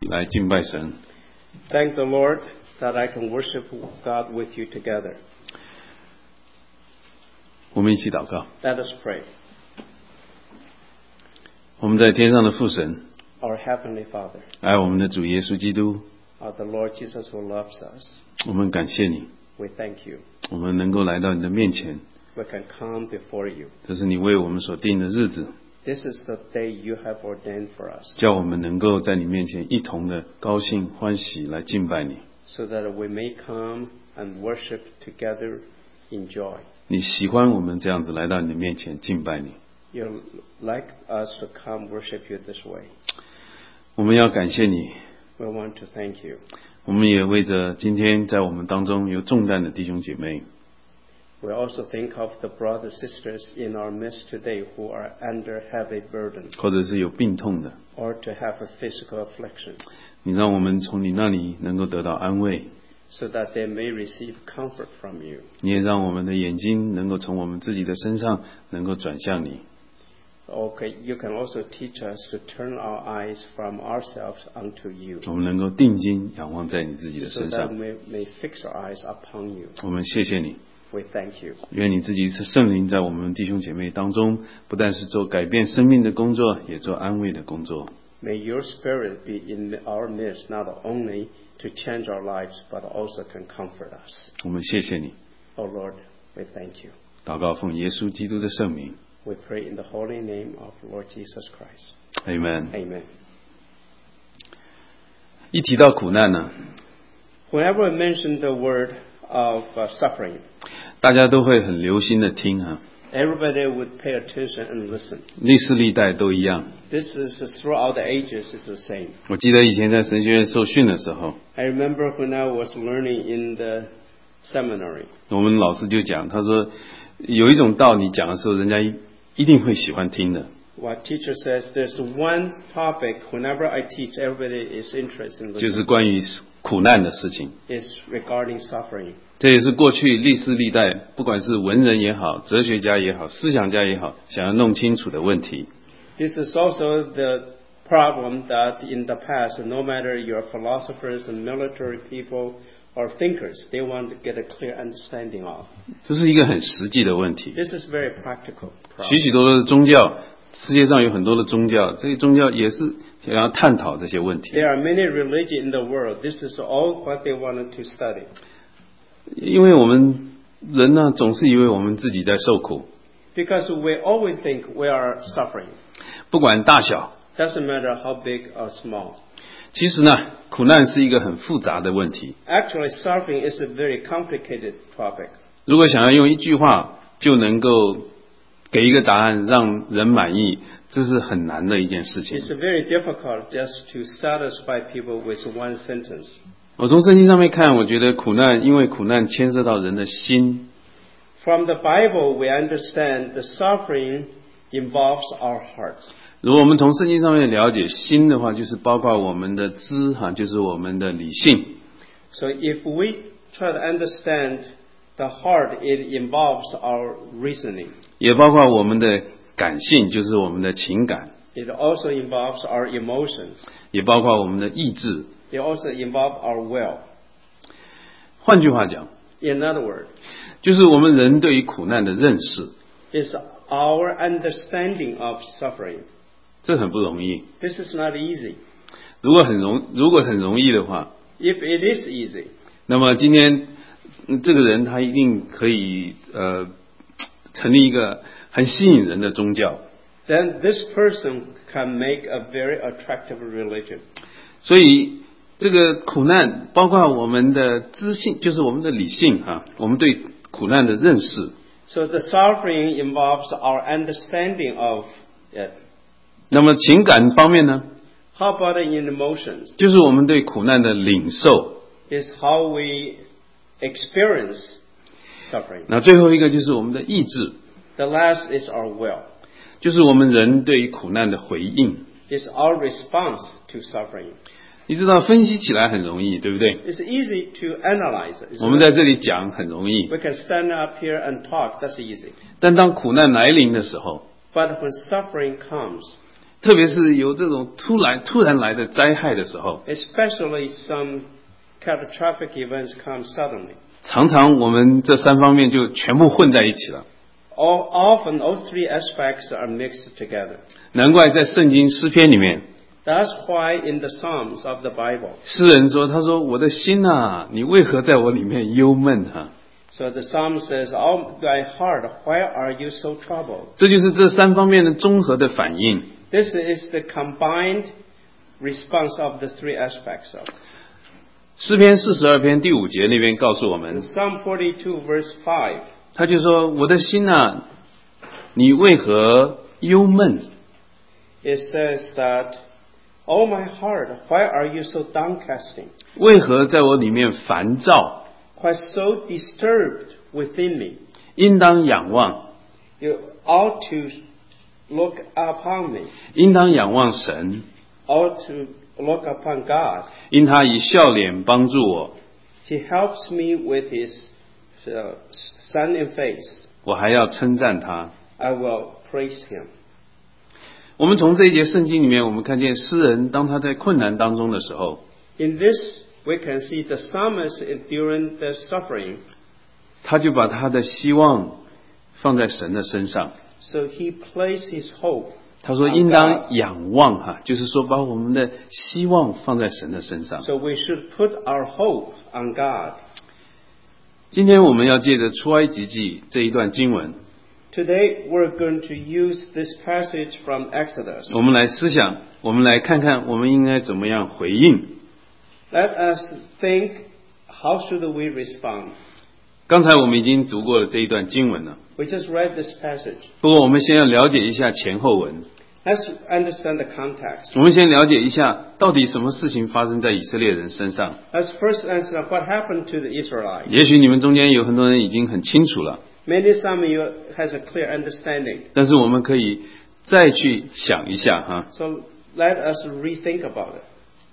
来敬拜神。 Thank the Lord that I can worship God with you together. 我们一起祷告。 Let us pray. 我们在天上的父神， Our Heavenly Father, 爱我们的主耶稣基督， the Lord Jesus who loves us, 我们感谢你， we thank you. 我们能够来到你的面前， We can come before you. 这是你为我们所定的日子， This is the day you have ordained for us, 叫我们能够在你面前一同的高兴欢喜来敬拜你。 so that we may come and worship together in joy. 你喜欢我们这样子来到你的面前敬拜你， You like us to come worship you this way. 我们要感谢你， We want to thank you. 我们也为着今天在我们当中有重担的弟兄姐妹， We also think of the brothers and sisters in our midst today who are under heavy burden 或者是有病痛的， or to have a physical affliction, 你让我们从你那里能够得到安慰， so that they may receive comfort from you. 你也让我们的眼睛能够从我们自己的身上能够转向你。 Okay, you can also teach us to turn our eyes from ourselves unto you, 我们能够定睛仰望在你自己的 so 身 that 上。 we may fix our eyes upon you. 我们谢谢你， We thank you. 愿你自己是圣灵在我们弟兄姐妹当中，不但是做改变生命的工作，也做安慰的工作。 May your spirit be in our midst, not only to change our lives, but also can comfort us. 我们谢谢你， Oh Lord, we thank you. 祷告奉耶稣基督的圣名 We pray in the holy name of Lord Jesus Christ. ，Amen。 Amen. 一提到苦难呢， Whenever we mention the word of suffering, 大家都会很留心的听啊， everybody would pay attention and listen. 历世历代都一样。 This is throughout the ages is the same. 我记得以前在神学院受训的时候， I remember when I was learning in the seminary, 我们老师就讲，他说有一种道你讲的时候，人家一定会喜欢听的， what teacher says, there's one topic whenever I teach, everybody is interested in 就是 listening. 关于苦难的事情。 It's regarding suffering. 这也是过去历世历代，不管是文人也好，哲学家也好，思想家也好，想要弄清楚的问题。 This is also the problem that in the past, no matter you're philosophers and military people or thinkers, they want to get a clear understanding of. 这是一个很实际的问题。 This is very practical 许 problem. 许多多的宗教，世界上有很多的宗教，这些宗教也是想要探讨这些问题。 There are many religions in the world. This is all what they wanted to study. 因为我们人呢，总是以为我们自己在受苦， Because we always think we are suffering. 不管大小。 Doesn't matter how big or small. 其实呢，苦难是一个很复杂的问题。 Actually, suffering is a very complicated topic. 如果想要用一句话就能够给一个答案让人满意，这是很难的一件事情。 It's very difficult just to satisfy people with one sentence. 我从圣经上面看，我觉得苦难，因为苦难牵涉到人的心， From the Bible, we understand the suffering involves our hearts. 如果我们从圣经上面了解心的话，就是包括我们的知哈，就是我们的理性。 So if we try to understand the heart, it involves our reasoning. 也包括我们的感性，就是我们的情感， It also involves our emotions. 也包括我们的意志。 It also involves our will. 换句话讲， In other words, 就是我们人对于苦难的认识， it's our understanding of suffering. 这很不容易。 This is not easy. 如果很容易的话， If it is easy, 那么今天这个人他一定可以成立一个很吸引人的宗教。 then this person can make a very attractive religion. 所以这个苦难包括我们的知性，就是我们的理性我们对苦难的认识。 So the suffering involves our understanding of it. 那么情感方面呢， How about in emotions? 就是我们对苦难的领受。 Is how we experience suffering. 那最后一个就是我们的意志， The last is our will. 就是我们人对于苦难的回应。 It's our response to suffering. 你知道分析起来很容易，对不对？ It's easy to analyze it. 我们在这里讲很容易， We can stand up here and talk. That's easy. 但当苦难来临的时候， But when suffering comes, 特别是有这种突然来的灾害的时候， especially some catastrophic events come suddenly. 常常我们这三方面就全部混在一起了。 Often all three aspects are mixed together. 难怪在圣经诗篇里面， That's why in the Psalms of the Bible, 诗人说：“他说我的心啊，你为何在我里面忧闷啊？” so the Psalm says, "Oh, my heart, why are you so troubled?" 这就是这三方面的综合的反应。 This is the combined response of the three aspects of. 诗篇42篇第5节那边告诉我 In 们， Psalm 42 verse 5, 他就说：“我的心啊，你为何忧闷？ it says that, "Oh, my heart, why are you so downcasting? 为何在我里面烦躁？ Why so disturbed within me? 应当仰望， You ought to look upon me, 应当仰望神， ought to look upon God. 因他以笑脸帮助我， He helps me with his sun in face. 我还要称赞他。” I will praise him." 我们从这一节圣经里面，我们看见诗人当他在困难当中的时候， In this, we can see the psalmist during the suffering. 他就把他的希望放在神的身上。 So he placed his hope. 他说：“应当仰望哈，就是说把我们的希望放在神的身上。” So we should put our hope on God. 今天我们要借着出埃及记这一段经文， Today, we're going to use this passage from Exodus. 我们来思想，我们来看看我们应该怎么样回应。 Let us think, how should we respond? 刚才我们已经读过了这一段经文了， We just read this passage. 不过我们先要了解一下前后文， Let's understand the context. 我们先了解一下到底什么事情发生在以色列人身上。 Let's first understand what happened to the Israelites. 也许你们中间有很多人已经很清楚了， Maybe some of you has a clear understanding. 但是我们可以再去想一下哈， So let us rethink about it.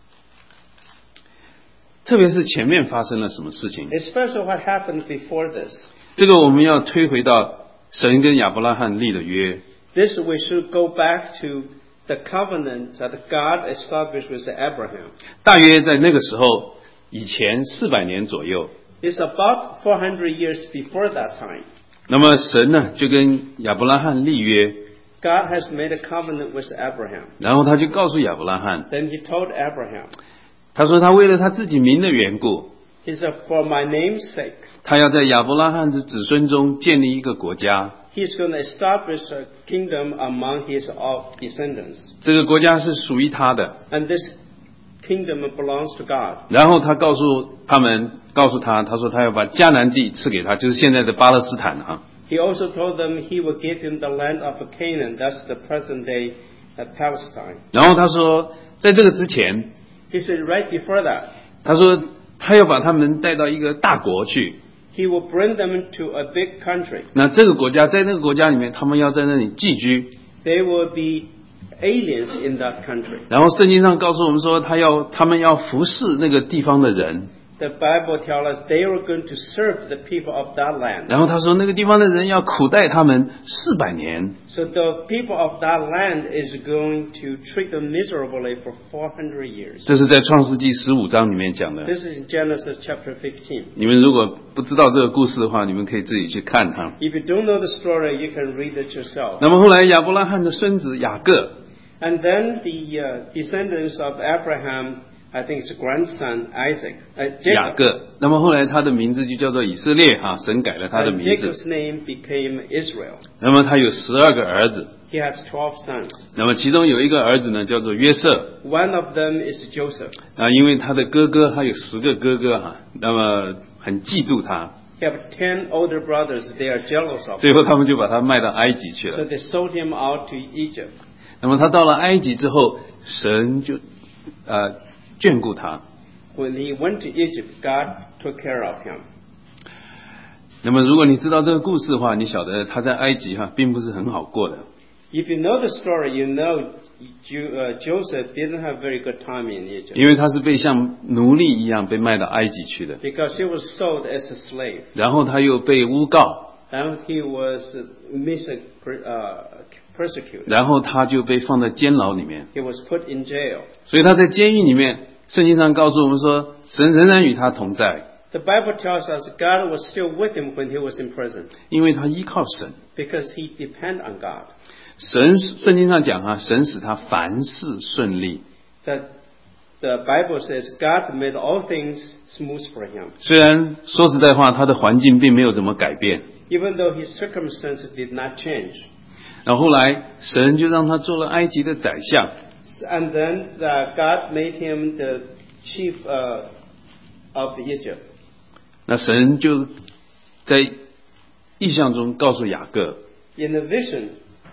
特别是前面发生了什么事情， Especially what happened before this. 这个我们要推回到神跟亚伯拉罕立的约。 This we should go back to the covenant that God established with Abraham. 大约在那个时候以前400年左右， It's about 400 years before that time. 那么神呢就跟亚伯拉罕立约， God has made a covenant with Abraham. 然后他就告诉亚伯拉罕， Then he told Abraham, 他说他为了他自己名的缘故， he said, "For my name's sake, 他要在亚伯拉罕的子孙中建立一个国家， he's going to establish a kingdom among his descendants. 这个国家是属于他的。 And this kingdom belongs to God." 然后他告诉他，他说他要把迦南地赐给他，就是现在的巴勒斯坦哈。 He also told them he will give him the land of Canaan. That's the present day Palestine. 然后他说，在这个之前， He said right before that, 他说他要把他们带到一个大国去。 he will bring them to a big country. 那这个国家，在那个国家里面，他们要在那里寄居。 They will be aliens in that country. 然后圣经上告诉我们说，他们要服侍那个地方的人。 The Bible tells us they were going to serve the people of that land. 然后他说，那个地方的人要苦待他们400年。 So the people of that land is going to treat them miserably for 400 years. 这是在创世纪15章里面讲的。 This is Genesis chapter 15. 你们如果不知道这个故事的话，你们可以自己去看哈。 If you don't know the story, you can read it yourself. 那么后来亚伯拉罕的孙子雅各， And then the descendants of Abraham, I think it's grandson Isaac, 雅 Jacob. 各，那么后来他的名字就叫做以色列哈，神改了他的 And 名字。 Jacob's name became Israel. 那么他有12个儿子， He has 12 sons. 那么其中有一个儿子呢叫做约瑟 One of them is Joseph. 啊，因为他的哥哥他有10个哥哥哈，那么很嫉妒他， He have 10 older brothers. They are jealous of him. 最后他们就把他卖到埃及去 So 了。 they sold him out to Egypt. 那么他到了埃及之后，神就眷顾他。 When he went to Egypt, God took care of him. 那么如果你知道这个故事的话，你晓得他在埃及哈并不是很好过的。 If you know the story, you know Joseph didn't have very good time in Egypt 因为他是被像奴隶一样被卖到埃及去的， because he was sold as a slave. 然后他又被诬告， And he was persecuted. 然后他就被放在监牢里面。 He was put in jail. 所以他在监狱里面，圣经上告诉我们说，神仍然与他同在， The Bible tells us God was still with him when he was in prison 因为他依靠神。 because he depended on God. 圣经上讲神使他凡事顺利。 The Bible says God made all things smooth for him. 虽然说实在话，他的环境并没有怎么改变。 Even though his circumstances did not change. 然后后来神就让他做了埃及的宰相。 And then God made him the chief of Egypt. 那神就在异象中告诉雅各， In a vision,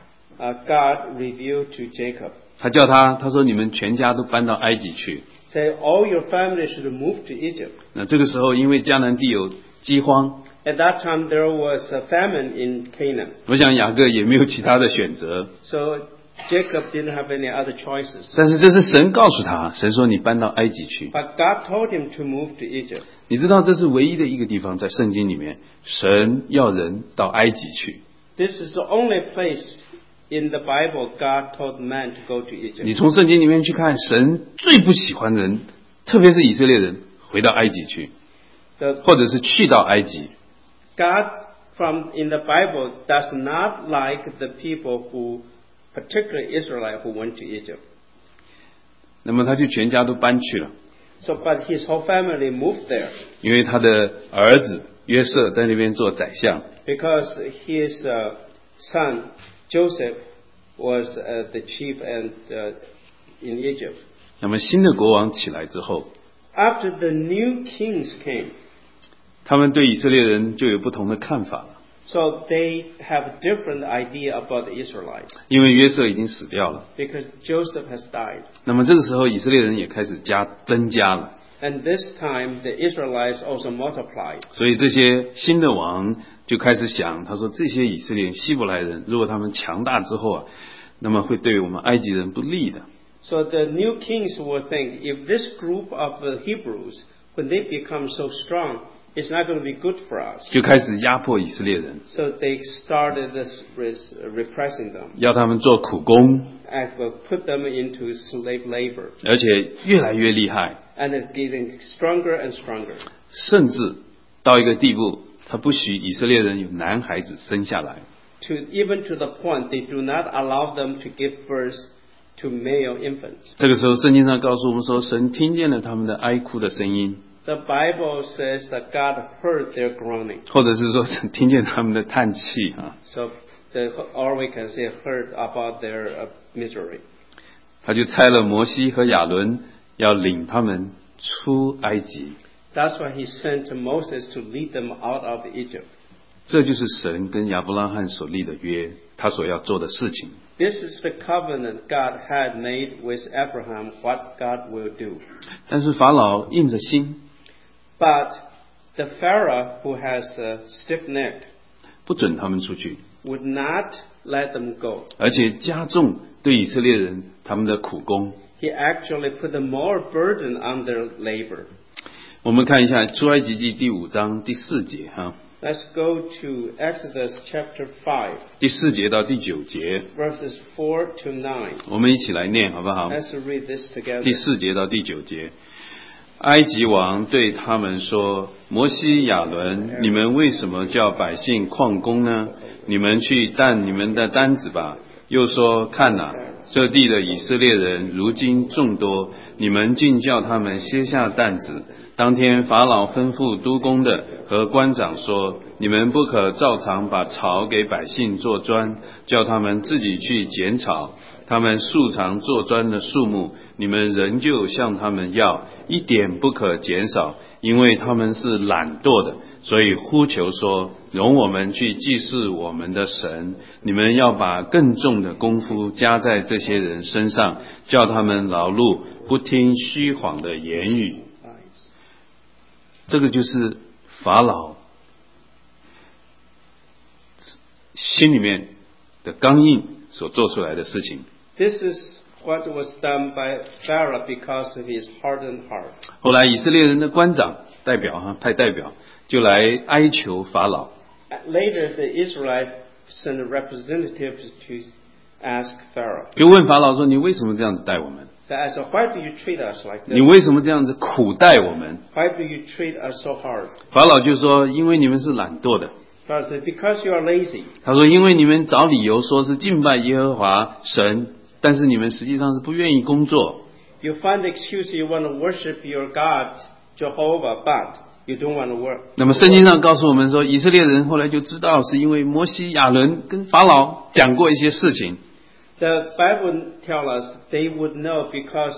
God revealed to Jacob. 他说你们全家都搬到埃及去。 Say, all your family should move to Egypt. 那这个时候因为迦南地有饥荒， At that time there was a famine in Canaan. 我想雅各也没有其他的选择。 So Jacob didn't have any other choices. 但是这是神告诉他，神说你搬到埃及去。 But God told him to move to Egypt. 你知道这是唯一的一个地方，在圣经里面，神要人到埃及去。 This is the only place in the Bible God told man to go to 你 Egypt. 从圣经里面去看，神最不喜欢人，特别是以色列人回到埃及去， The 或者是去到埃及。 God in the Bible does not like the people who, particularly Israelite, who went to Egypt. 那么他就全家都搬去了， So, but his whole family moved there 因为他的儿子约瑟在那边做宰相。 because his son Joseph was the chief in Egypt. 那么新的国王起来之后， After the new kings came, 他们对以色列人就有不同的看法了， so they have a different idea about the Israelites 因为约瑟已经死掉了。 because Joseph has died. 那么这个时候以色列人也开始增加了， And this time the Israelites also multiplied. 所以这些新的王就开始想，他说这些以色列希伯来人，如果他们强大之后那么会对我们埃及人不利的。 So the new kings will think, if this group of Hebrews, when they become so strong, it's not going to be good for us. 就开始压迫以色列人， So they started repressing them 要他们做苦工， and will put them into slave labor. 而且越来越厉害， And it's getting stronger and stronger. 甚至到一个地步，他不许以色列人有男孩子生下来。 Even to the point they do not allow them to give birth to male infants. 这个时候，圣经上告诉我们说，神听见了他们的哀哭的声音， The Bible says that God heard their groaning. 或者是说神听见他们的叹气啊， So or we can say heard about their misery. 他就差了摩西和亚伦，要领他们出埃及。 That's why he sent Moses to lead them out of Egypt. 这就是神跟亚伯拉罕所立的约，他所要做的事情。 This is the covenant God had made with Abraham, what God will do. 但是法老硬着心， But the Pharaoh, who has stiff-necked, 不准他们出去， would not let them go. 而且加重对以色列人他们的苦工。 He actually put more burden on their labor. 我们看一下出埃及记第5章第4节哈， Let's go to Exodus chapter 5, 第4节到第9节， verses 4 to 9. 我们一起来念好不好？ Let's read this together. 第4节到第9节，埃及王对他们说：“摩西、亚伦，你们为什么叫百姓旷工呢？你们去担你们的担子吧。”又说：“看哪，这地的以色列人如今众多，你们竟叫他们歇下担子。”当天法老吩咐督工的和官长说：“你们不可照常把草给百姓做砖，叫他们自己去捡草。他们素常做砖的数目，你们仍旧向他们要，一点不可减少，因为他们是懒惰的。所以呼求说：容我们去祭祀我们的神。你们要把更重的功夫加在这些人身上，叫他们劳碌，不听虚谎的言语。”这个就是法老心里面的刚硬所做出来的事情。 This is what was done by Pharaoh because of his hardened heart. 后来以色列人的官长派代表就来哀求法老。 Later, the Israelites sent representatives ask Pharaoh, 就问法老说：“你为什么这样子待我们？ that, so why do you treat us like 你 this? 为什么这样子苦待我们 Why do you treat us so hard?？” 法老就说：“因为你们是懒惰的。” Pharaoh said, because you are lazy. 他说：“因为你们找理由说是敬拜耶和华神，但是你们实际上是不愿意工作。 You find the excuse you want to worship your God, Jehovah, but you don't want to work. 那么圣经上告诉我们说，以色列人后来就知道，是因为摩西、亚伦跟法老讲过一些事情。 The Bible tells us they would know because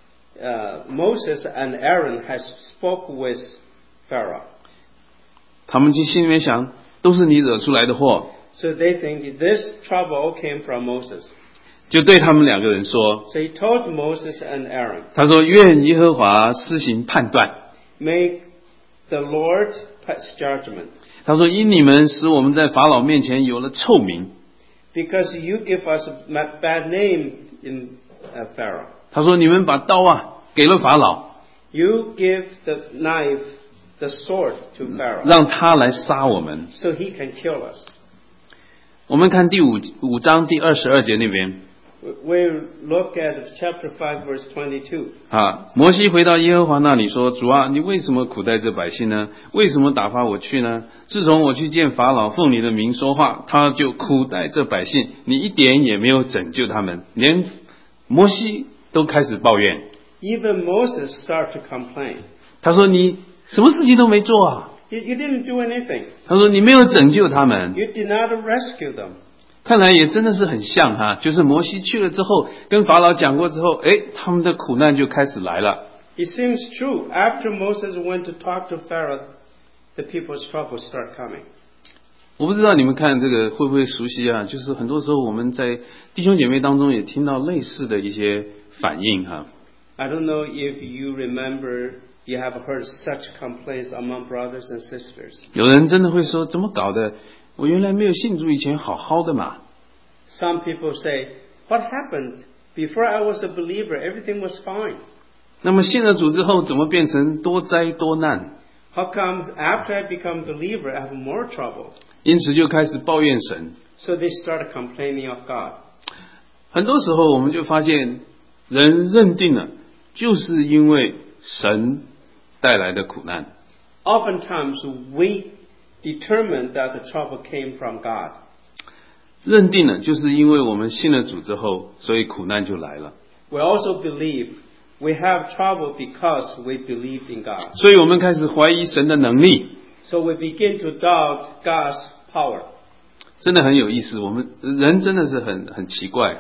Moses and Aaron has spoke with Pharaoh. 他们就心里面想，都是你惹出来的祸， So they think this trouble came from Moses. 就对他们两个人说 So he told Moses and Aaron, 他说：“愿耶和华施行判断。 make the Lord pass judgment. 他说：因你们使我们在法老面前有了臭名。 Because you give us a bad name in Pharaoh. 他说：你们把刀给了法老， You give the knife, the sword to Pharaoh. 让他来杀我们。” So he can kill us. 我们看第五章第22节那边 We look at chapter 5 verse 22. 摩西回到耶和华那里说：“主啊，你为什么苦待这百姓呢？为什么打发我去呢？自从我去见法老，奉你的名说话，他就苦待这百姓，你一点也没有拯救他们。”连摩西都开始抱怨， Even Moses started to complain. 他说：“你什么事情都没做啊！” You didn't do anything. 他说：“你没有拯救他们。” You did not rescue them. 看来也真的是很像就是摩西去了之后，跟法老讲过之后，他们的苦难就开始来了。 It seems true. After Moses went to talk to Pharaoh, the people's troubles start coming. 我不知道你们看这个会不会熟悉就是很多时候我们在弟兄姐妹当中也听到类似的一些反应 I don't know if you remember, you have heard such complaints among brothers and sisters. 有人真的会说：“怎么搞的？我原来没有信主以前好好的嘛。” Some people say, what happened? Before I was a believer, everything was fine. 那么信了主之后，怎么变成多灾多难？ How come after I become believer, I have more trouble? 因此就开始抱怨神。 So they started complaining of God. 很多时候我们就发现，人认定了就是因为神带来的苦难。 Oftentimes we determine that the trouble came from God. 认定了就是因为我们信了主之后，所以苦难就来了。 We also believe we have trouble because we believed in God. 所以我们开始怀疑神的能力。 So we begin to doubt God's power. 真的很有意思，我们人真的是很奇怪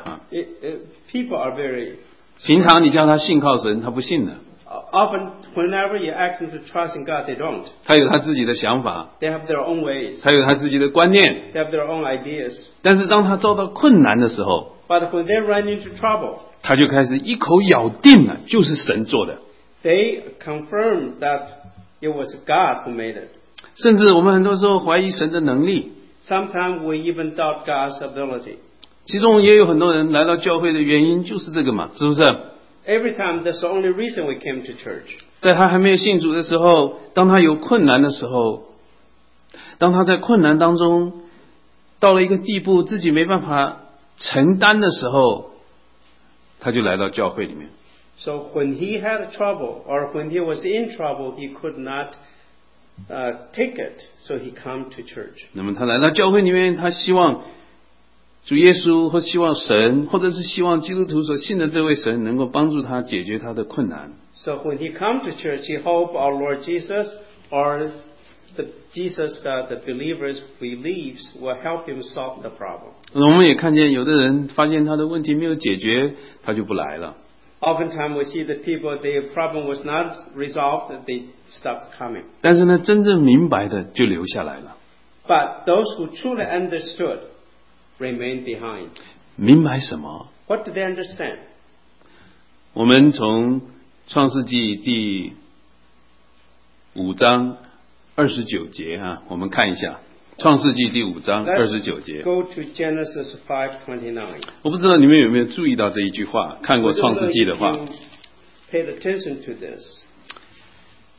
People are very... 平常你叫他信靠神，他不信的。 Often, whenever you ask them to trust in God, they don't. 他有他自己的想法， They have their own ways. 他有他自己的观念。 They have their own ideas. 但是当他遭到困难的时候， But when they run into trouble, 他就开始一口咬定了，就是神做的。 they confirm that it was God who made it. 甚至我们很多时候怀疑神的能力。 Sometimes we even doubt God's ability. 其中也有很多人来到教会的原因就是这个嘛，是不是？ Every time, that's the only reason we came to church. 在他还没有信主的时候，当他有困难的时候，当他在困难当中到了一个地步，自己没办法承担的时候，他就来到教会里面。 So when he had trouble, or when he was in trouble, he could not take it. So he come to church. 那么他来到教会里面，他希望主耶稣或希望神，或者是希望基督徒所信的这位神能够帮助他解决他的困难。 So when he come to church, he hope our Lord Jesus or the Jesus that the believers believes will help him solve the problem. 我们也看见有的人发现他的问题没有解决，他就不来了。 Oftentimes we see the people, their problem was not resolved, they stopped coming. 但是呢，真正明白的就留下来了。 But those who truly understood remained behind. 明白什么？ What did they understand? 我们从创世纪第5章29节我们看一下创世纪第5章29节。 Go to Genesis 5:29. 我不知道你们有没有注意到这一句话，看过创世纪的话。 Paid attention to this.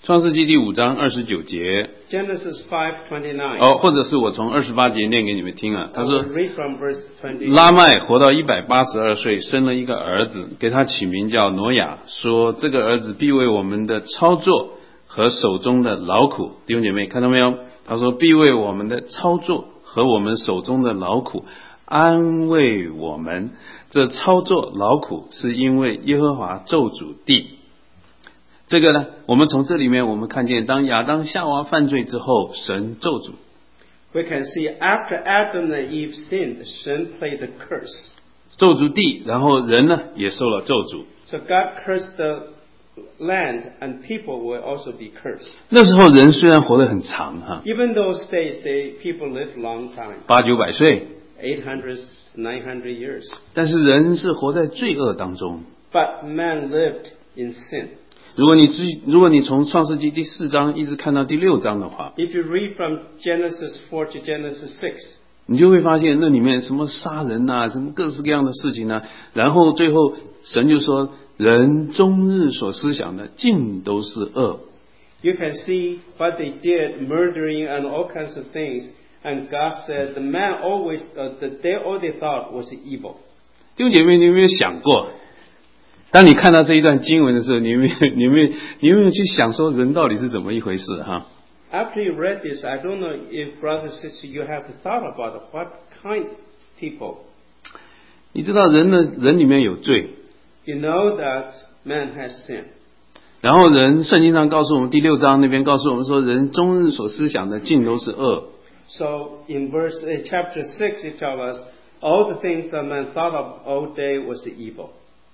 创世纪第5章29节。 Genesis 5:29. 或者是我从28节念给你们听啊。他说 Read from verse 20. 拉麦活到182岁，生了一个儿子，给他起名叫挪亚，说这个儿子必为我们的操作和手中的劳苦。弟兄姐妹看到没有？他说必为我们的操作和我们手中的劳苦安慰我们。这操作劳苦是因为耶和华咒诅地。这个呢，我们从这里面我们看见，当亚当夏娃犯罪之后，神咒诅。 We can see after Adam and Eve sinned, sin played the curse. 咒诅地，然后人呢也受了咒诅。 So God cursed the land and people will also be cursed. 那时候人虽然活得很长哈， Even those days, people lived long time. 800-900岁， 800, 900 years. 但是人是活在罪恶当中。 But man lived in sin. 如果你从创世纪第4章一直看到第6章的话， If you read from Genesis 4 to Genesis 6, 你就会发现那里面什么杀人啊，什么各式各样的事情啊，然后最后神就说，人终日所思想的尽都是恶。 you can see what they did, murdering and all kinds of things. And God said, the man always, all they thought was evil. 弟兄姐妹，你有没有想过，当你看到这一段经文的时候，你有没有去想说人到底是怎么一回事哈？ After you read this, I don't know if brothers and sisters, you have thought about what kind of people. 你知道人里面有罪， You know that man has sinned. 然后圣经上告诉我们第6章那边告诉我们说，人终日所思想的尽都是恶。 So in chapter 6, it tells us all the things that man thought of all day was evil.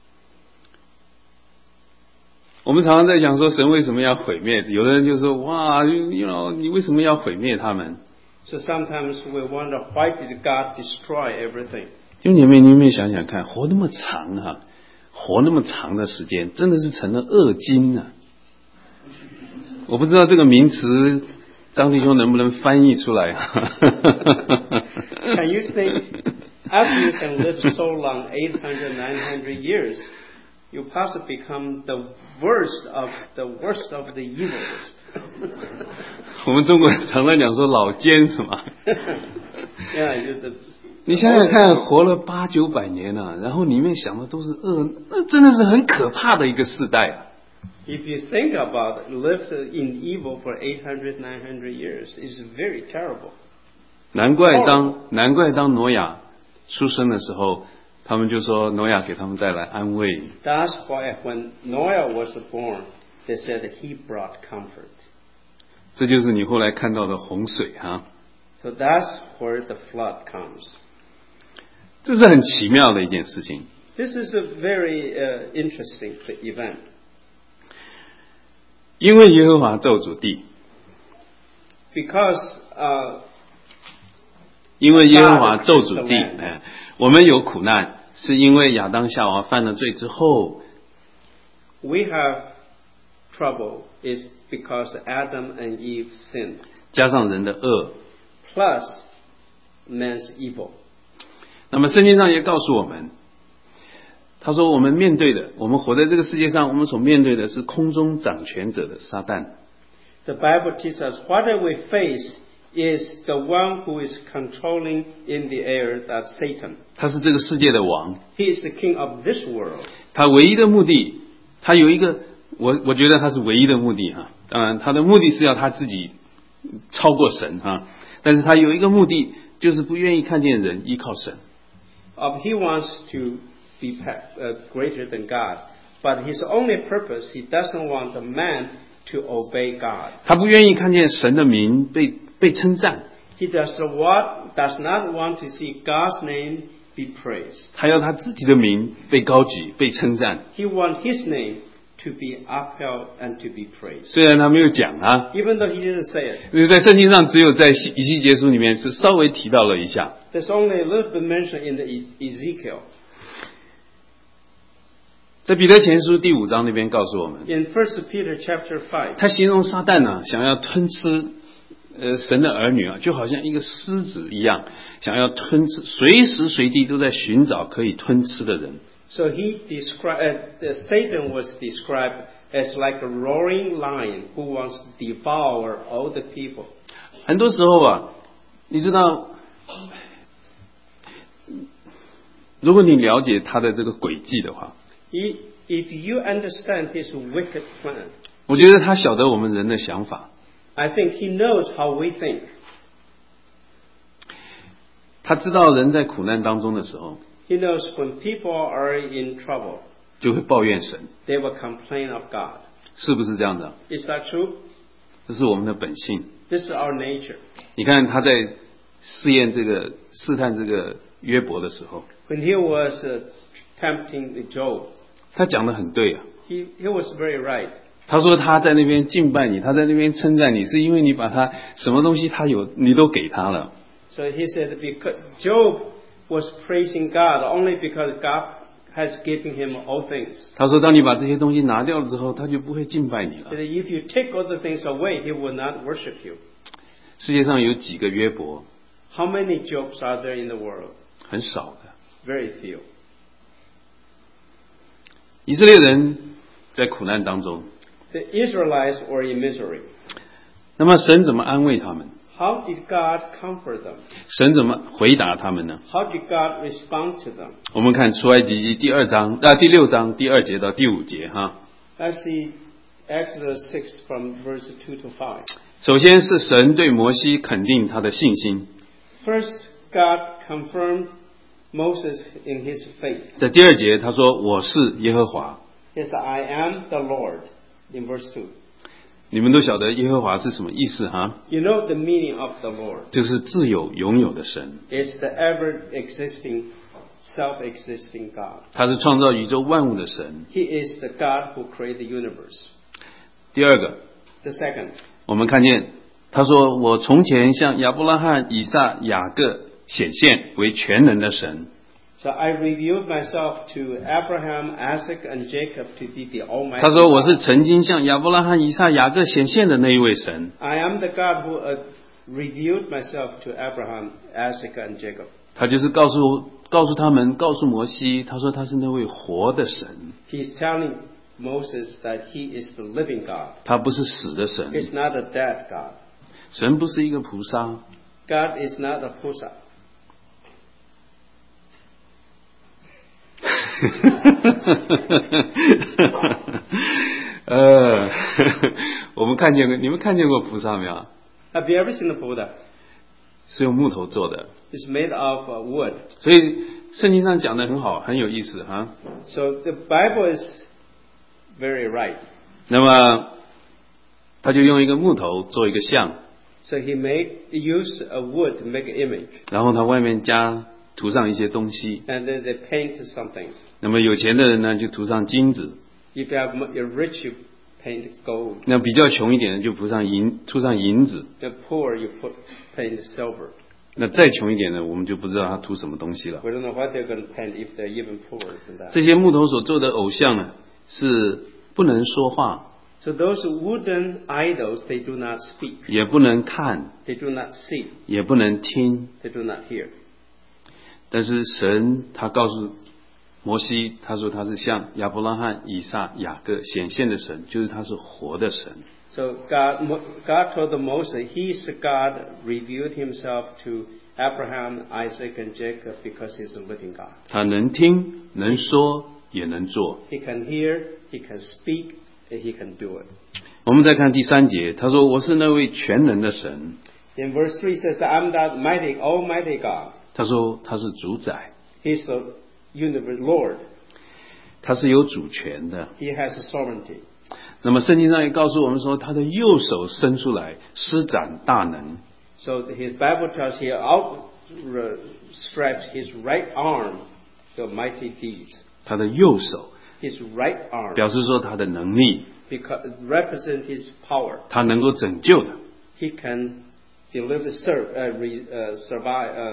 我们常常在讲说神为什么要毁灭，有的人就说哇你为什么要毁灭他们？ So sometimes we wonder, why did God destroy everything? 弟兄姐妹，你有没有想想看，活那么长哈，活那么长的时间，真的是成了恶经啊！我不知道这个名词张弟兄能不能翻译出来 ？Can you think, after you can live so long, 800, 900 years, you possibly become the worst of the evilest. 我们中国人常常讲说老奸是吗？ Yeah, 你想想看，活了800-900年啊，然后里面想的都是恶，那真的是很可怕的一个世代啊。 If you think about it, lived in evil for 800, 900 years is very terrible. 难怪当挪亚出生的时候，他们就说挪亚给他们带来安慰。 That's why when Noah was born, they said that he brought comfort. 这就是你后来看到的洪水哈。 So that's where the flood comes. 这是很奇妙的一件事情。 This is a very interesting event. 因为耶和华咒诅地。 Because 因为耶和华咒诅地，我们有苦难，是因为亚当夏娃犯了罪之后。 We have trouble is because Adam and Eve sinned. 加上人的恶。 Plus man's evil. 那么圣经上也告诉我们，他说我们活在这个世界上，我们所面对的是空中掌权者的撒旦。 The Bible teaches us whatever we face is the one who is controlling in the air, that's Satan. 他是这个世界的王。 He is the king of this world. 他唯一的目的，他有一个，我觉得他是唯一的目的哈。当然，他的目的是要他自己超过神哈。但是他有一个目的，就是不愿意看见人依靠神。 He wants to be greater than God, but his only purpose, he doesn't want the man to obey God. 他不愿意看见神的名被称赞。 He does not want to see God's name be praised. 他要他自己的名被高举、被称赞。 He wants his name to be upheld and to be praised. 虽然他没有讲啊， Even though he didn't say it. 因为在圣经上只有在以西结书里面是稍微提到了一下。 There's only a little bit mentioned in the Ezekiel. 在彼得前书第5章那边告诉我们， In 1 Peter chapter 5, 他形容撒旦啊，想要吞吃神的儿女啊，就好像一个狮子一样，想要吞吃，随时随地都在寻找可以吞吃的人。 so he described, Satan was described is like a roaring lion who wants to devour all the people. 很多时候啊，你知道，如果你了解他的这个轨迹的话， If you understand his wicked plan, 我觉得他晓得我们人的想法， I think he knows how we think. 他知道人在苦难当中的时候， He knows when people are in trouble, 就会抱怨神， they will complain of God. 是不是这样的？ Is that true? 这是我们的本性。 This is our nature. 你看他在试探这个约伯的时候， When he was tempting Job, 他讲的很对啊。 he was very right. 他说他在那边敬拜你，他在那边称赞你，是因为你把他什么东西他有，你都给他了。 So he said because Job was praising God only because God has given him all things. 他说当你把这些东西拿掉了之后，他就不会敬拜你了 That。if you take all the things away, he will not worship you. 世界上有几个约伯？ How many Jobs are there in the world? 很少的。 Very few. 以色列人在苦难当中， The Israelites were in misery. 那么神怎么安慰他们？ How did God comfort them? 神怎么回答他们呢？ How did God respond to them? 我们看出埃及记第6章第2节到第5节哈。 Let's see Exodus 6 from verse 2 to 5. 首先是神对摩西肯定他的信心， First, God confirmed Moses in his faith. 在第2节他说我是耶和华。 He said, I am the Lord, in verse 2. 你们都晓得耶和华是什么意思哈？ You know the meaning of the Lord. 就是自有永有的神， It's the ever-existing, self-existing God. 他是创造宇宙万物的神。 He is the God who created the universe. 第二个， The second, 我们看见他说我从前向亚伯拉罕、以撒、雅各显现为全能的神。 so I revealed myself to Abraham, Isaac, and Jacob to be the Almighty 他说我是 God. 曾经向亚伯拉罕、以撒、雅各显现的那一位神。 I am the God who revealed myself to Abraham, Isaac, and Jacob. 他就是告诉他们，告诉摩西，他说他是那位活的神， He's telling Moses that he is the living God. 他不是死的神。 He's not a dead God. 神不是一个菩萨。 God is not a Pusa. 我们看见过，你们看见过菩萨没有？ Have you ever seen a Buddha? 是用木头做的， It's made of wood. 所以圣经上讲的很好，很有意思哈。 So the Bible is very right. 那么他就用一个木头做一个像， So he use a wood to make an image. 然后他外面涂上一些东西。 And then they paint some things. 那么有钱的人呢，就涂上金子； If you're rich, you paint gold. 那比较穷一点的就涂上银子； The poor, you paint silver. 那再穷一点的，我们就不知道他涂什么东西了。 We don't know what they're going to paint if they're even poorer than that. 这些木头所做的偶像呢，是不能说话， So those wooden idols, they do not speak. 也不能看， They do not see. 也不能听。 They do not hear. 但是神他告诉摩西，他说他是向亚伯拉罕、以撒、雅各显现的神，就是他是活的神。 So God told Moses, He is the God revealed Himself to Abraham, Isaac, and Jacob because He's a living God. 他能听，能说，也能做。 He can hear, He can speak, and He can do it. 我们再看第3节，他说我是那位全能的神。 In verse 3 says, I'm that mighty, almighty God. 他说他是主宰， He's the universe Lord. 他是有主权的。 He has sovereignty. 那么圣经上也告诉我们说，他的右手伸出来，施展大能。 So His Bible tells He outstretched His right arm to mighty deeds. 他的右手 His right arm 表示说他的能力， because it represents His power. 他能够拯救的。 He can deliver, survive,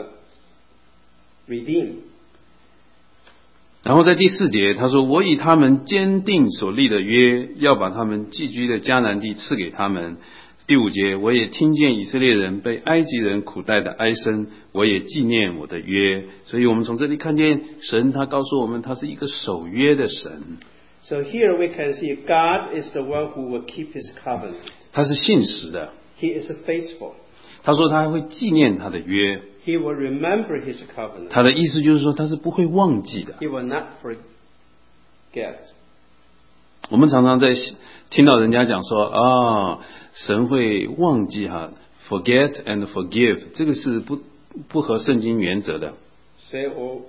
redeem. 然后在第4节，他说：“我以他们坚定所立的约，要把他们寄居的迦南地赐给他们。”第5节，我也听见以色列人被埃及人苦待的哀声，我也纪念我的约。所以我们从这里看见神，他告诉我们，他是一个守约的神。 So here we can see God is the one who will keep his covenant. 他是信实的。 He is faithful. 他说他还会纪念他的约， He will remember his covenant. 他的意思就是说他是不会忘记的。 He will not forget. 我们常常在听到人家讲说啊，神会忘记哈 ，forget and forgive， 这个是不合圣经原则的。 So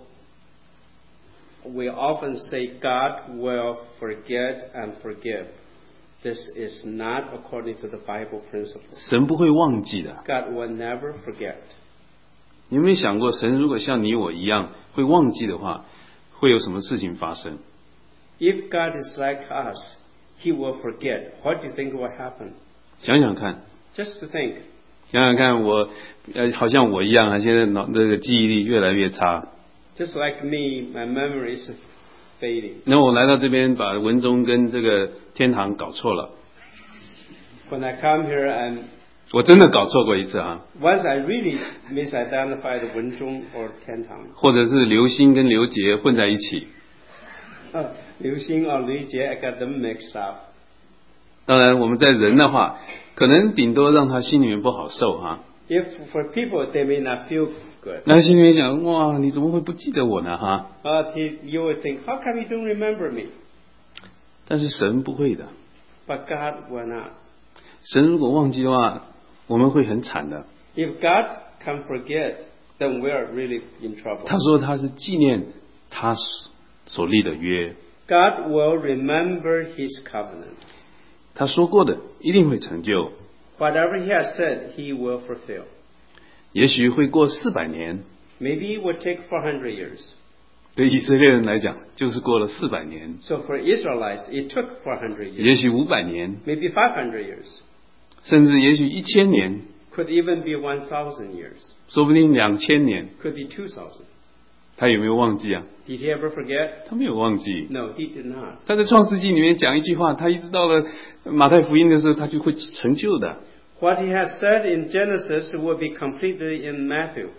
we often say God will forget and forgive. This is not according to the Bible principle. 神不会忘记的。 God will never forget. 你有没有想过，神如果像你我一样会忘记的话，会有什么事情发生？ If God is like us, He will forget. What do you think will happen? 想想看， Just to think. 想想看我，好像我一样啊，现在这个记忆力越来越差。 Just like me, my memory is fading. 那我来到这边，把文中跟这个天堂搞错了。 When I come here and 我真的搞错过一次啊， once I really misidentified Wenzhong or Tiantang. 或者是刘星跟刘杰混在一起。 Liu Xing or Liu Jie, I got them mixed up. 当然，我们在人的话，可能顶多让他心里面不好受哈。 If for people, they may not feel good. 那心里面想，哇，你怎么会不记得我呢哈？ But you would think, how come you don't remember me? 但是神不会的， But God will not. 神如果忘记的话，我们会很惨的。 If God can forget, then we are really in trouble. 他说他是纪念他所立的约， God will remember His covenant. 他说过的一定会成就。 Whatever He has said, He will fulfill. 也许会过400年， Maybe it will take 400 years. 对以色列人来讲，就是过了400年， So for Israelites, it took 400 years. 也许500年， Maybe 500 years. 甚至也许1000年， Could even be 1,000 years. 说不定2000年。 Could be 2,000. 他有没有忘记啊？ Did He ever forget? 他没有忘记。 No, He did not. 他在创世纪里面讲一句话，他一直到了马太福音的时候，他就会成就的。 What He has said in Genesis will be completed in Matthew.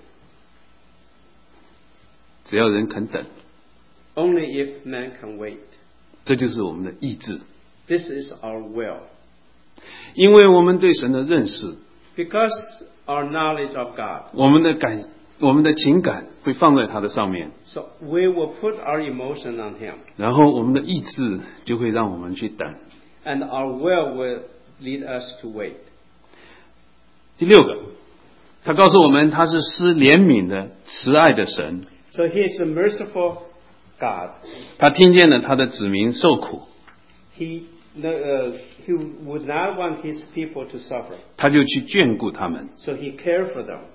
只要人肯等， Only if man can wait. 这就是我们的意志。 This is our will. 因为我们对神的认识， Because our knowledge of God. 我们的情感会放在他的上面， So we will put our emotion on Him. 然后我们的意志就会让我们去等。 And our will will lead us to wait. 第6个，他告诉我们他是施怜悯的慈爱的神， So He is a merciful God. 他听见了他的子民受苦， He would not want His people to suffer. 他就去眷顾他们。 So He cared for them.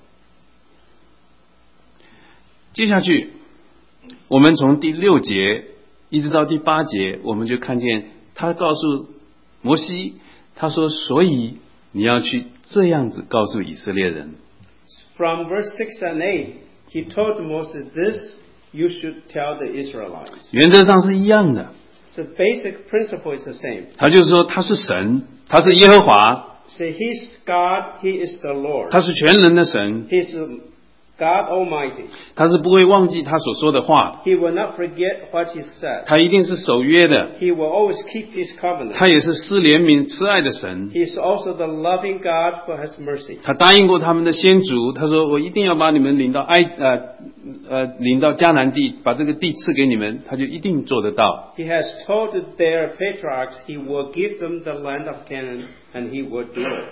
接下去，我们从第6节一直到第8节，我们就看见他告诉摩西，他说：“所以你要去这样子告诉以色列人。” From verse 6 and 8, He told Moses, this you should tell the Israelites. 原则上是一样的。 So basic principle is the same. 他就是说他是神，他是耶和华， Say He's God, He is the Lord. 他是全能的神， He's God Almighty. 他是不会忘记他所说的话， He will not forget what He said. 他一定是守约的， He will always keep His covenant. 他也是施怜悯慈爱的神。 He is also the loving God who has mercy. 他答应过他们的先祖，他说：“我一定要把你们领到领到迦南地，把这个地赐给你们。”他就一定做得到。 He has told their patriarchs He will give them the land of Canaan, and He will do it.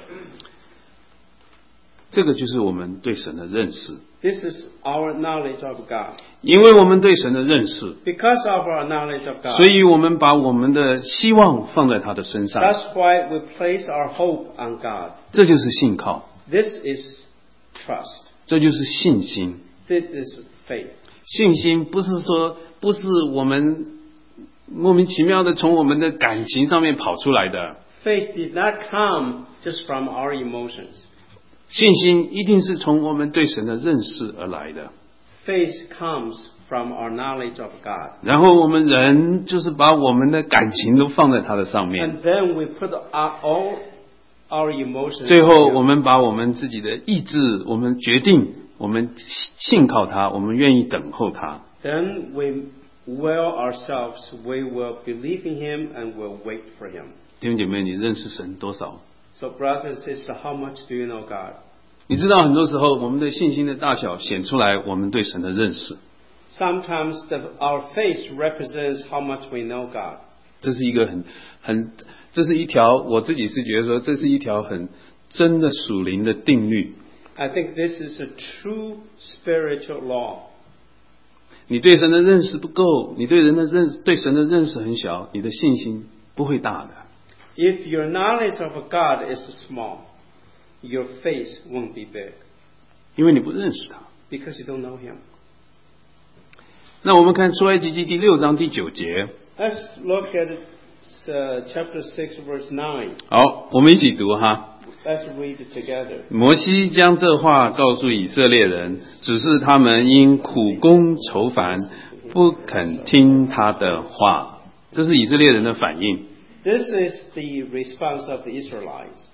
这个就是我们对神的认识。 This is our knowledge of God. 因为我们对神的认识， Because of our knowledge of God, 所以我们把我们的希望放在他的身上。 that's why we place our hope on God. 这就是信靠， This is trust. 这就是信心。 This is faith. 信心不是我们莫名其妙的从我们的感情上面跑出来的， Faith did not come just from our emotions. 信心一定是从我们对神的认识而来的。 Faith comes from our knowledge of God. 然后我们人就是把我们的感情都放在他的上面， And then we put all our emotions. 最后 on 我 Him. 们把我们自己的意志，我们决定，我们信靠他，我们愿意等候他。 Then we will ourselves, we will believe in Him and will wait for Him. 弟兄姐妹，你认识神多少？ So, brother and sister, how much do you know God? 你知道很多时候我们的信心的大小显出来我们对神的认识。 Sometimes our faith represents how much we know God. 这是一个这是一条我自己是觉得说这是一条很真的属灵的定律。 I think this is a true spiritual law. 你对神的认识不够，你对神的认识很小，你的信心不会大的。 If your knowledge of God is small, your faith won't be big 因为你不认识他。 because you don't know Him. 那我们看出埃及记第6章第9节。 Let's look at chapter 6, verse 9. 好，我们一起读哈。 Let's read it together. 摩西将这话告诉以色列人，只是他们因苦功愁烦，不肯听他的话。这是以色列人的反应。 This is the response of the Israelites.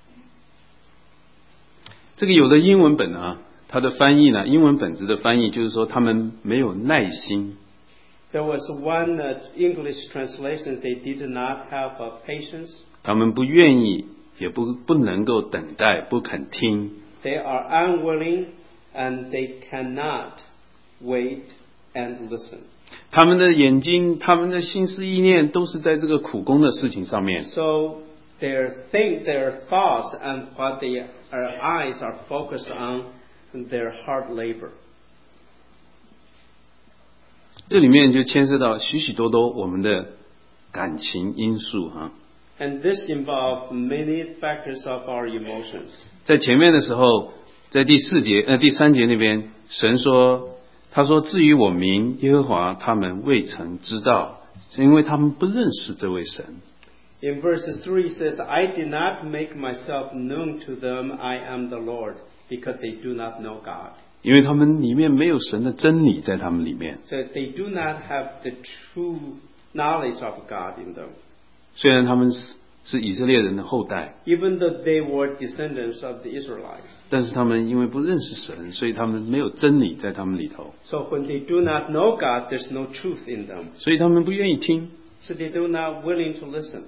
这个有的英文本啊，它的翻译呢，英文本子的翻译就是说他们没有耐心。 There was one English translation, they did not have patience. 他们不愿意，也不能够等待，不肯听。 They are unwilling and they cannot wait and listen. 他们的眼睛，他们的心思意念都是在这个苦工的事情上面。 So their thoughts and what their eyes are focused on their hard labor. 这里面就牵涉到许许多多我们的感情因素哈。 And this involves many factors of our emotions. 在前面的时候，在第3节那边，神说，他说至于我民耶和华，他们未曾知道，因为他们不认识这位神。 In verse 3 it says, I did not make myself known to them, I am the Lord, because they do not know God. 因为他们里面没有神的真理在他们里面。 So they do not have the true knowledge of God in them. 虽然他们是以色列人的后代， Even though they were descendants of the Israelites. 但是他们因为不认识神，所以他们没有真理在他们里头， So when they do not know God, there's no truth in them. 所以他们不愿意听。 So they do not willing to listen.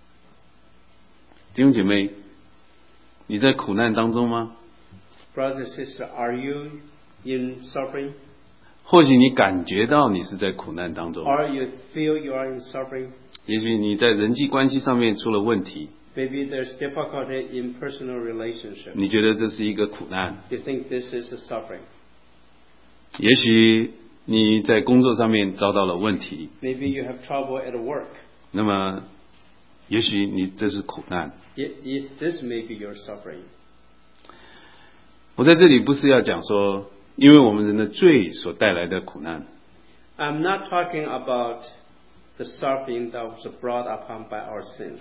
弟兄姐妹，你在苦难当中吗？ Brother, sister, are you in suffering? 或许你感觉到你是在苦难当中， Or you feel you are in suffering? 也许你在人际关系上面出了问题， Maybe there's difficulty in personal relationship. 你觉得这是一个苦难。 You think this is a suffering. 也许你在工作上面遭到了问题， Maybe you have trouble at work. 那么也许你这是苦难。 This may be your suffering. 我在这里不是要讲说，因为我们人的罪所带来的苦难， I'm not talking about the suffering that was brought upon by our sins.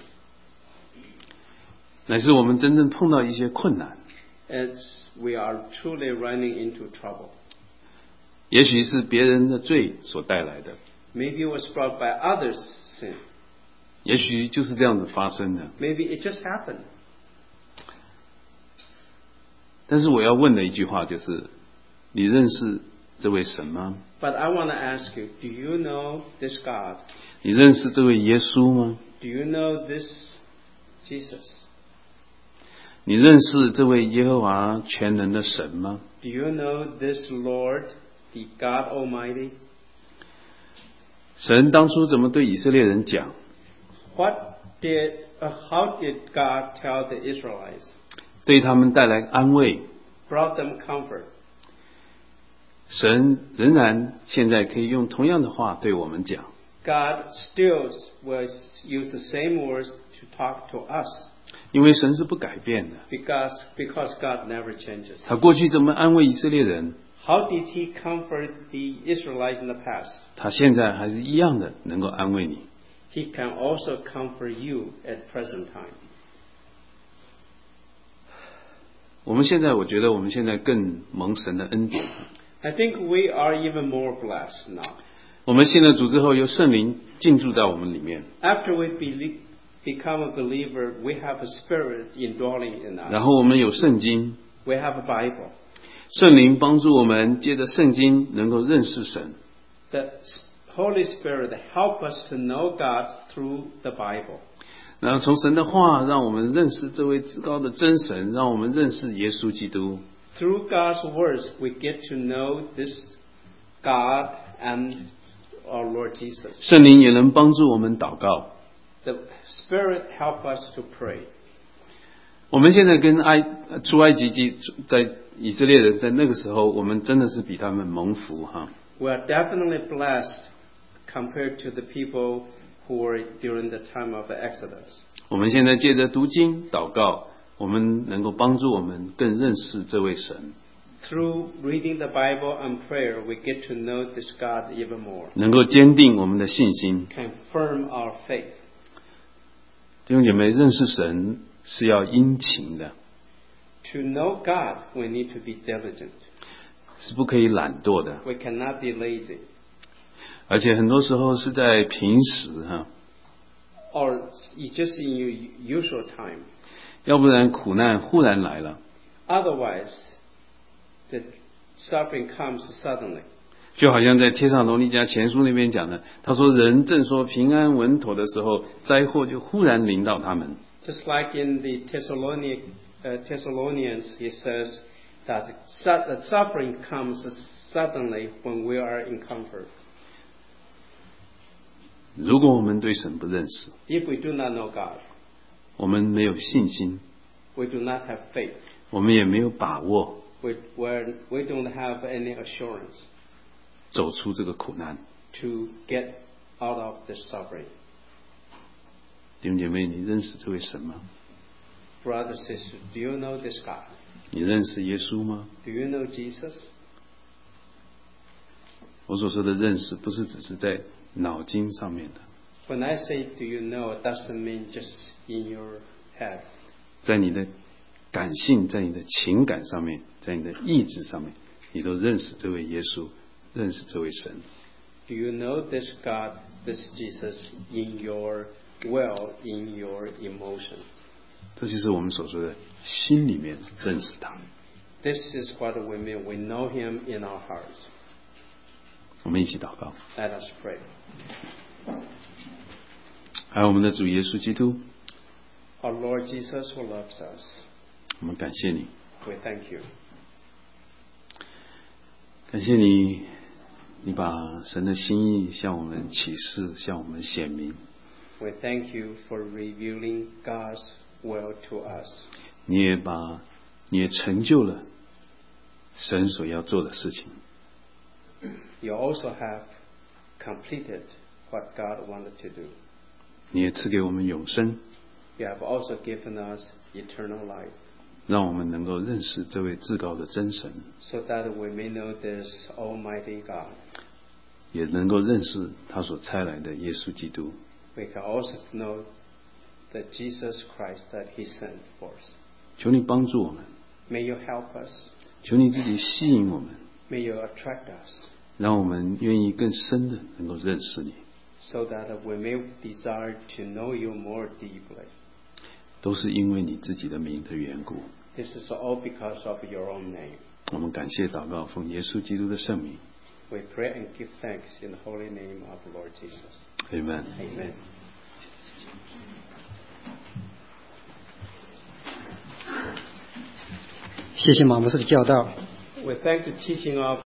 乃是我们真正碰到一些困难， As we are truly running into trouble. 也许是别人的罪所带来的， Maybe it was brought by others' sin. 也许就是这样子发生的。 Maybe it just happened. 但是我要问的一句话就是：你认识这位神吗？ But I want to ask you, do you know this God? 你认识这位耶稣吗？ Do you know this Jesus? 你认识这位耶和华全能的神吗？ Do you know this Lord, the God Almighty? 神当初怎么对以色列人讲？ How did God tell the Israelites? 对他们带来安慰。 Brought them comfort. 神仍然现在可以用同样的话对我们讲。 God still will use the same words to talk to us. 因为神是不改变的。 Because God never changes. 他过去怎么安慰以色列人， How did He comfort the Israelites in the past? 他现在还是一样的能够安慰你。 He can also comfort you at present time. 我觉得我们现在更蒙神的恩典。 I think we are even more blessed now. 我们信了主之后，有圣灵进驻在我们里面， After we become a believer, we have a spirit indwelling in 然 us. 后我们有圣经， We have a Bible. 圣灵帮助我们借着圣经能够认识神。 The Holy Spirit help us to know God through the Bible. 然后从神的话，让我们认识这位至高的真神，让我们认识耶稣基督。 Through God's words, we get to know this God and our Lord Jesus. 圣灵也能帮助我们祷告。 The Spirit help us to pray. 我们现在跟出埃及记，在以色列人在那个时候，我们真的是比他们蒙福哈。 We are definitely blessed compared to the people who were during the time of the Exodus. 我们现在借着读经祷告，我们能够帮助我们更认识这位神。 Through reading the Bible and prayer, we get to know this God even more. 能够坚定我们的信心。 Confirm our faith. 弟兄姐妹，认识神是要殷勤的。 To know God, we need to be diligent. 是不可以懒惰的。 We cannot be lazy. 而且很多时候是在平时哈。 Or just in your usual time. 要不然苦难忽然来了。 Otherwise, the suffering comes suddenly. 就好像在帖撒罗尼迦前书那边讲的，他说人正说平安稳妥的时候，灾祸就忽然临到他们。 Just like in the Thessalonians, he says that the suffering comes suddenly when we are in comfort. 如果我们对神不认识， If we do not know God, 我们没有信心， we do not have faith. 我们也没有把握 We don't have any assurance 走出这个苦难。 to get out of the suffering. 弟兄姐妹，你认识这位神吗？ Brother, sister, do you know this God? 你认识耶稣吗？ Do you know Jesus? 我所说的认识，不是只是在脑筋上面的， When I say do you know, it doesn't mean just in your head. 在你的感性，在你的情感上面，在你的意志上面，你都认识这位耶稣，认识这位神。 Do you know this God, this Jesus, in your will, in your emotion? 这就是我们所说的心里面认识他。 This is what we mean. We know Him in our hearts. 我们一起祷告。 Let us pray. 还有我们的主耶稣基督， Our Lord Jesus who loves us, 我们感谢你， we thank you. 感谢你，你把神的心意向我们启示，向我们显明。 We thank you for revealing God's will to us. 你也成就了神所要做的事情。 You also have completed what God wanted to do. 你也赐给我们永生， You have also given us eternal life, 让我们能够认识这位至高的真神， so that we may know this Almighty God. 也能够认识他所差来的耶稣基督。 We can also know that Jesus Christ that He sent for us. 求你帮助我们， May you help us. 求你自己吸引我们， May you attract us, 让我们愿意更深的能够认识你。 so that we may desire to know you more deeply. 都是因为你自己的名的缘故。 This is all because of your own name. 我们感谢祷告，奉耶稣基督的圣名。 We pray and give thanks in the holy name of the Lord Jesus. Amen。 Amen. 谢谢马牧师的教导。 We thank the teaching of